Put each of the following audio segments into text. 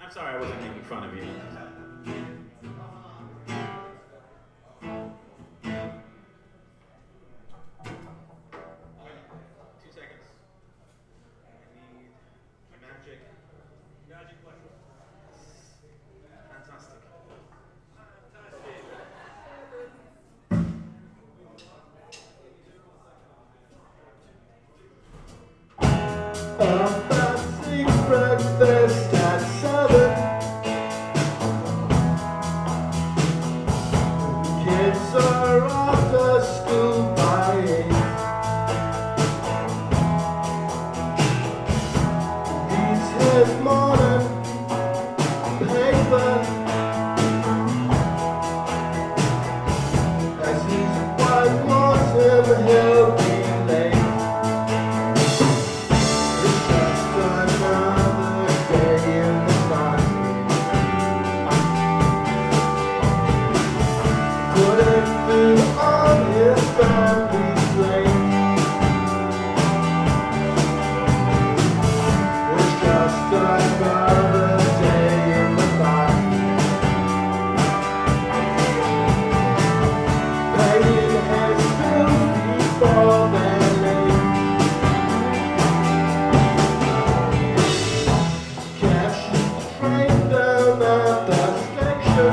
I'm sorry I wasn't making fun of you. Breakfast at 7. Kids are off to school by 8. He's his morning paper as his wife wants him, he'll be late. On his family's plate. It's just another day in the life. Paying his bills before they're late. Catching the train down at the station.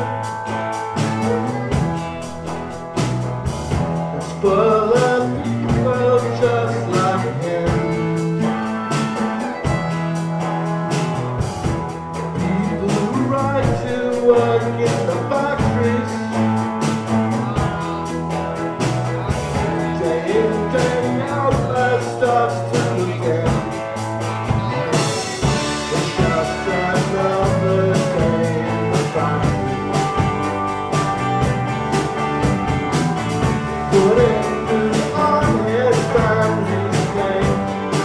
Full of people just like him. People who ride to work in the factories, day in, day out, that starts to begin. It's just another day in the factory. Put it on his family's plate.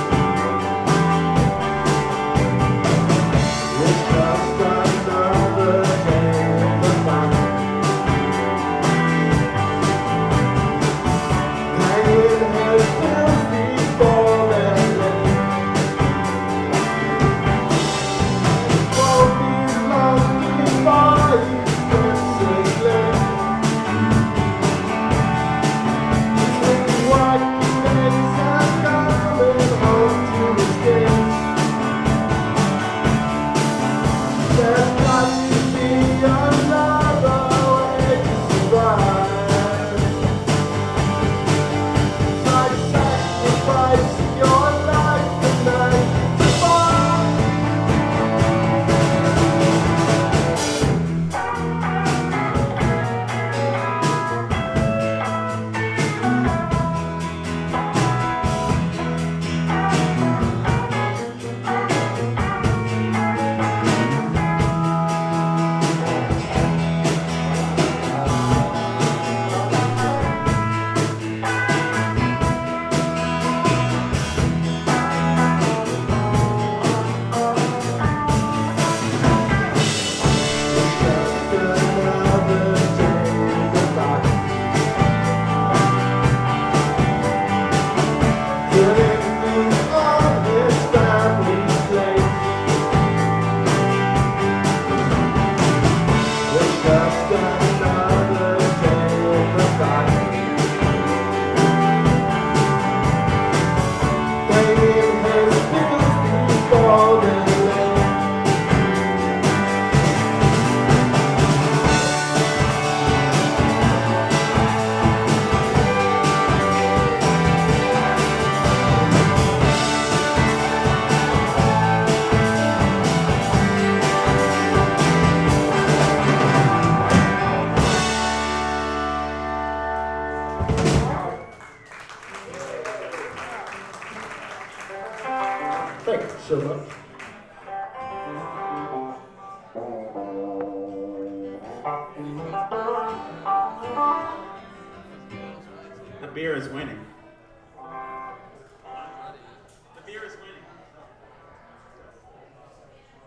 It's just another day in the factory. Paying his bills before they're late. It won't be long before he gets his late. There's got to be another way to survive. Like sacrificing your life for 9 to 5. Thank you so much. The beer is winning.